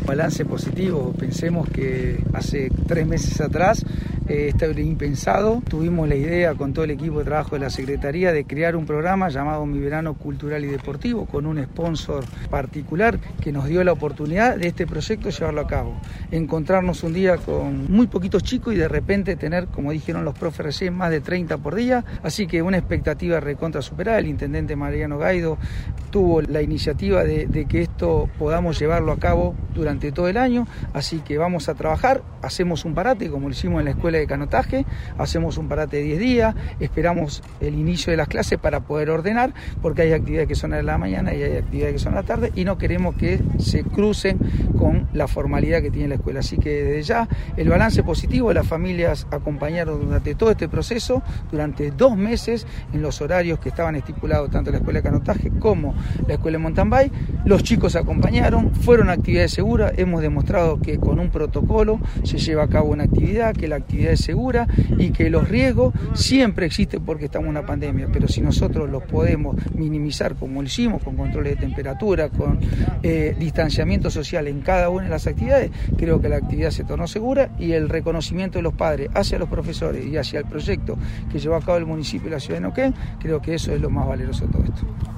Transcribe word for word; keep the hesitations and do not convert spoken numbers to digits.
Balance positivo. Pensemos que hace tres meses atrás eh, esto era impensado. Tuvimos la idea con todo el equipo de trabajo de la Secretaría de crear un programa llamado Mi Verano Cultural y Deportivo con un sponsor particular que nos dio la oportunidad de este proyecto llevarlo a cabo. Encontrarnos un día con muy poquitos chicos y de repente tener, como dijeron los profes recién, más de treinta por día. Así que una expectativa recontra superada. El intendente Mariano Gaido tuvo la iniciativa de, de que esto podamos llevarlo a cabo durante todo el año. Así que vamos a trabajar, hacemos un parate como lo hicimos en la escuela de canotaje, hacemos un parate de diez días, esperamos el inicio de las clases para poder ordenar, porque hay actividades que son a la mañana y hay actividades que son a la tarde y no queremos que se crucen con la formalidad que tiene la escuela. Así que desde ya el balance positivo, las familias acompañaron durante todo este proceso, durante dos meses en los horarios que estaban estipulados tanto la escuela de canotaje como la escuela de mountain bike. Los chicos acompañaron, fueron actividades seguras, hemos demostrado que con un protocolo se lleva a cabo una actividad, que la actividad es segura y que los riesgos siempre existen porque estamos en una pandemia, pero si nosotros los podemos minimizar como lo hicimos, con controles de temperatura, con eh, distanciamiento social en cada una de las actividades, creo que la actividad se tornó segura y el reconocimiento de los padres hacia los profesores y hacia el proyecto que llevó a cabo el municipio y la ciudad de Neuquén, creo que eso es lo más valeroso de todo esto.